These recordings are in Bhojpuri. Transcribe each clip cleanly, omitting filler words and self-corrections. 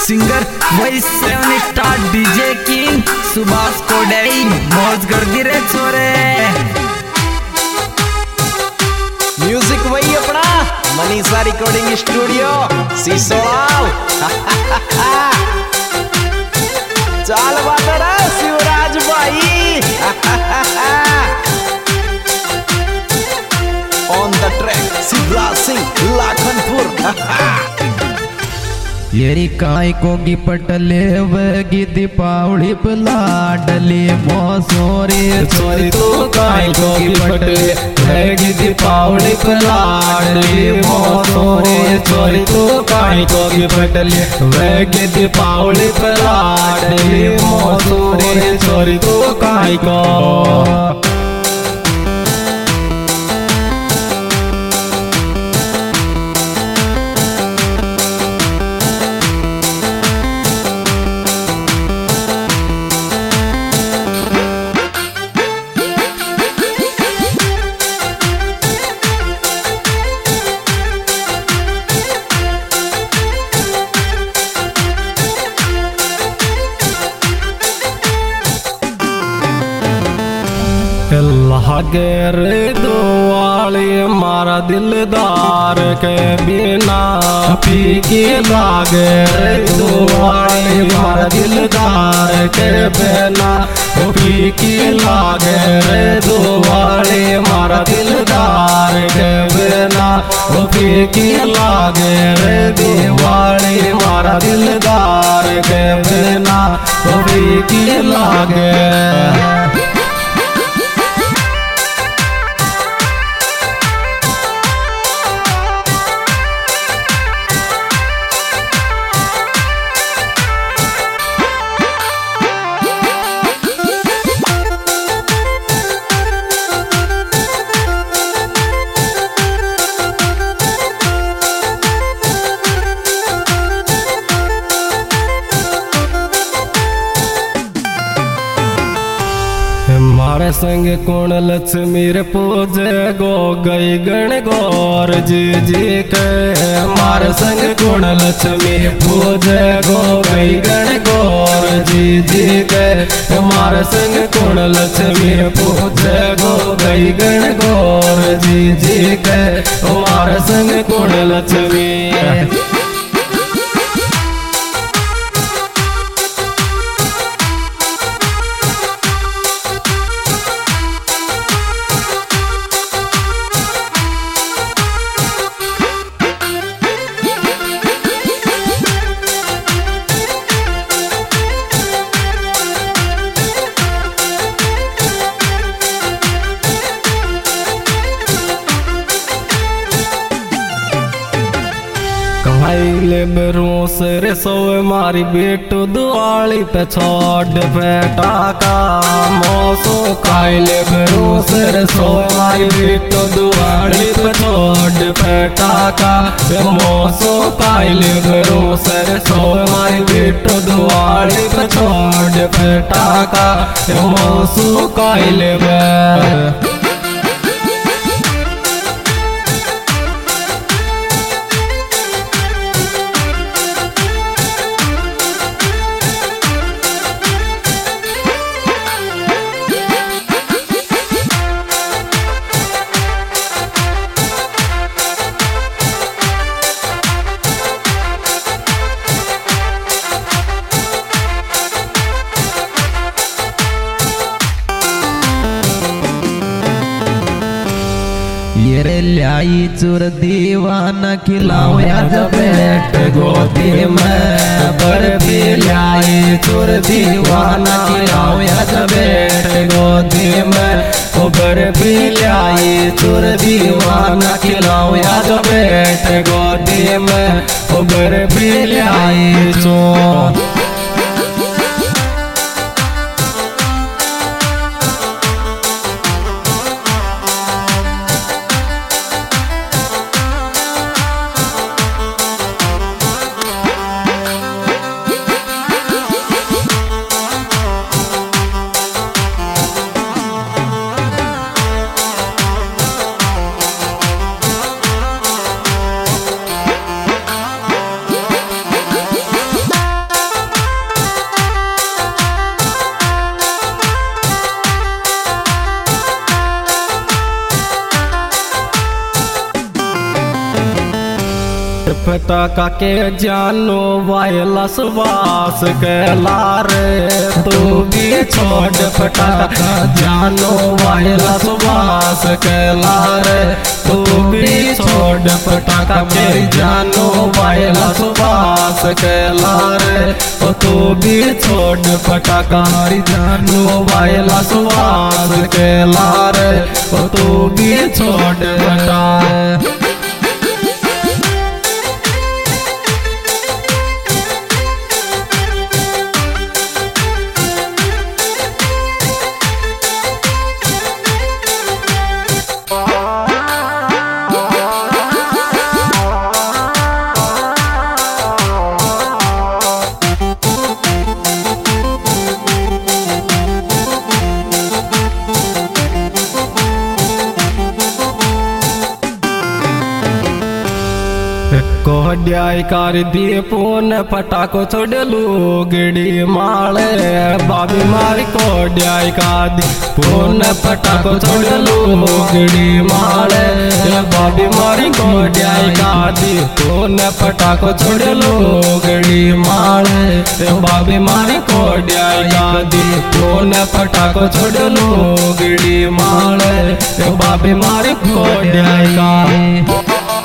सिंगर वही 7 star DJ king Subhash Kodai मौज कर दी रे छोरे। म्यूजिक वही अपना मनीषा रिकॉर्डिंग स्टूडियो सिसोड़ाव। चाल बात रे शिवराज भाई। On the track Shivraj Singh Lakhanpur. येरी काय को गी पटले वगी दीपावली पलाडली मोसोरी छोरी तू काय को गी पटले वगी दीपावली पलाडली मोसोरी। छोरी तू काय को गी पटले वगी दीपावली पलाडली मोसोरी। छोरी तू काय को लागे रे दुआली मारा दिलदार के बिना फीकी लागे रे दुआली मारा दिलदार के बिना फीकी लागे रे दुआली मारा दिलदार के बिना फीकी लागे रे दिवाली मारा दिलदार के बिना फीकी लागे। मारे संग कौन लक्ष्मी रे पूजे गो गई गण गौर जी जी के। मारे संग कौन लक्ष्मी पूजे गो गई गण गौर जी जी के। मारे संग कौन लक्ष्मी पूजे गो गई गण गौर जी जी के। मारे संग कौन लक्ष्मी ले बरों से सोए मारी बेटो दुआली पे छोड़ बेटा का मौसो खाइले बरों से सोए मारी बेटो दुआली पे छोड़ बेटा का मौसो खाइले बरों से सोए मारी बेटो दुआली पे छोड़ बेटा का मौसो खाइले बे। ये रे लाई चुर दीवाना खिलाओ या बैठ गोदी में बर्फी लाई चुर दीवाना खिलाओ या बैठ गोदी में। ओ बर्फी लाई चुर दीवाना खिलाओ या बैठ गोदी में। ओ बर्फी लाई चुर पटाखा के जानो वायरस वास कहला रे तू भी छोड़ पटाखा जानो वायरस वास कहला रे तू भी छोड़ पटाखा के जानो वायरस वास कहला रे तू भी छोड़ पटाखा जानो वायरस वास कहला रे तू भी छोड़ पटाखा। कोड्याई कर दिए पून पटाखो छोड़ लुगड़ी माले बाबी मारी कोड्याई का दी पून पटाखो छोड़ लुगड़ी माले बाबी मारी कोड्याई का दी पून पटाखो छोड़ लुगड़ी माले बाबी मारी कोड्याई का दी पून पटाखो छोड़ लुगड़ी माले बाबी मारी कोड्याई का।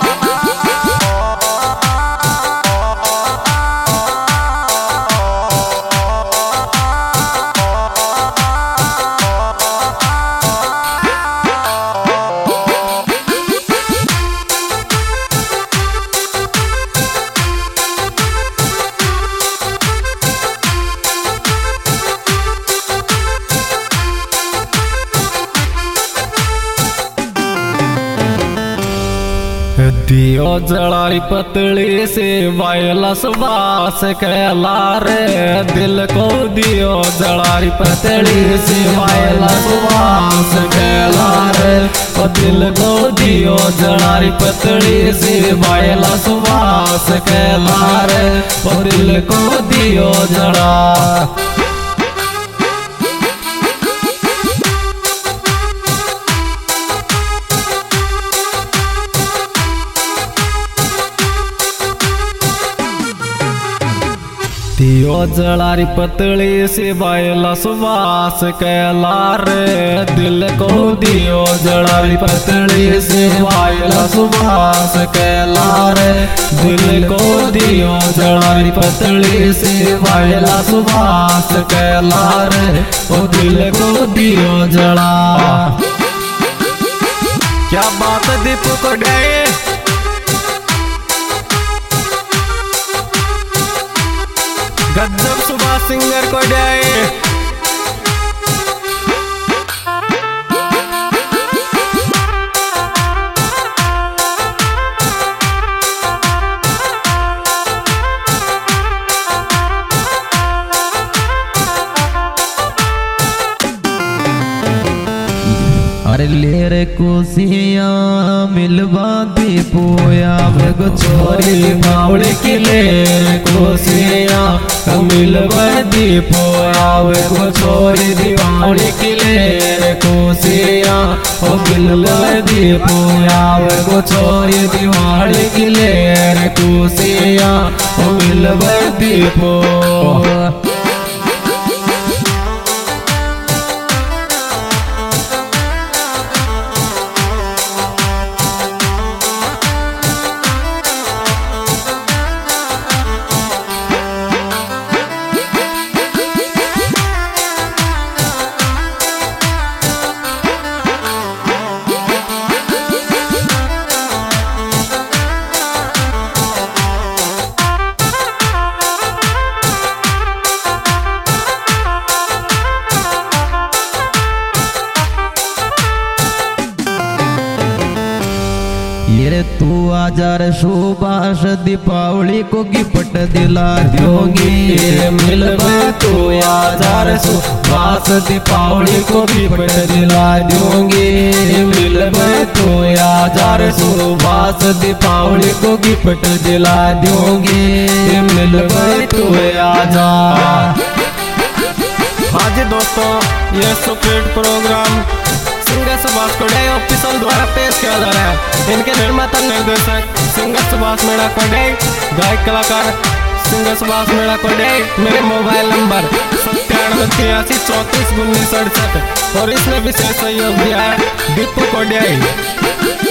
दियो जलाई पतली से वायरस वास कहला रे दिल को दियो जलाई पतली से वायरस वास कहला रे ओ दिल को दियो जलाई पतली से वायरस वास कहला रे ओ दिल को दियो जड़ा। दियो जलारी पतली से वायरस वास कहला रे दिल को दियो जलारी पतली से वायरस वास कहला रे दिल को दियो जलारी पतली से वायरस वास कहला रे ओ दिल को दियो जला। क्या बात दीपू को डे गजब सुबह सिंगर को जाए अरे ले रे कोसिया मिलवा दी पोया बेगो छोरी बावड़े की ले रे कोसिया मिलवा दी पोया बेगो छोरी दीवाड़ी की ले रे कोसिया ओ मिलवा दी पोया बेगो छोरी दीवाड़ी की ले रे कोसिया ओ मिलवा दी पोया। ये तू आजार सुभाष दीपावली को गिफ्ट दिला दोगी मिलवा तू आजार सुभाष दीपावली को गिफ्ट दिला दूंगी मिलवा तू आजार सुभाष दीपावली को गिफ्ट दिला दूंगी मिलवा तू आजार। हाँ जी दोस्तों, ये सुपरहिट प्रोग्राम सिंगर सुभाष को ऑफिशियल द्वारा पेश किया जा रहा है। इनके निर्माता निर्देशक सिंगर सुभाष मीणा कोडे, गायक कलाकार सिंगर सुभाष मीणा कोडे। मेरे मोबाइल नंबर 9783 34 19 68 और इसमें विशेष सहयोग दिया है दीपू कोडियाई।